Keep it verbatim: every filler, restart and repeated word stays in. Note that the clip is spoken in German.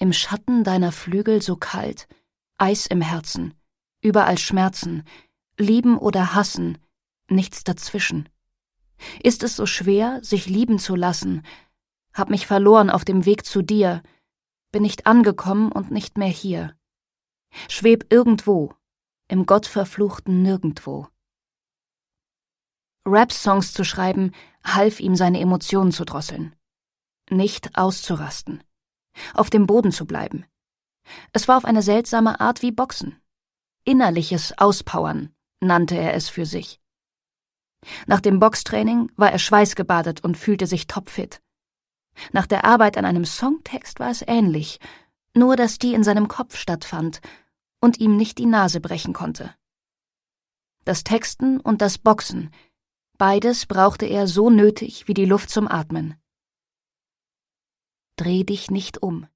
Im Schatten deiner Flügel so kalt, Eis im Herzen, überall Schmerzen, lieben oder hassen, nichts dazwischen. Ist es so schwer, sich lieben zu lassen? Hab mich verloren auf dem Weg zu dir, bin nicht angekommen und nicht mehr hier. Schweb irgendwo, im gottverfluchten Nirgendwo. Rap-Songs zu schreiben, half ihm, seine Emotionen zu drosseln. Nicht auszurasten. Auf dem Boden zu bleiben. Es war auf eine seltsame Art wie Boxen. Innerliches Auspowern nannte er es für sich. Nach dem Boxtraining war er schweißgebadet und fühlte sich topfit. Nach der Arbeit an einem Songtext war es ähnlich, nur dass die in seinem Kopf stattfand und ihm nicht die Nase brechen konnte. Das Texten und das Boxen, beides brauchte er so nötig wie die Luft zum Atmen. Dreh dich nicht um.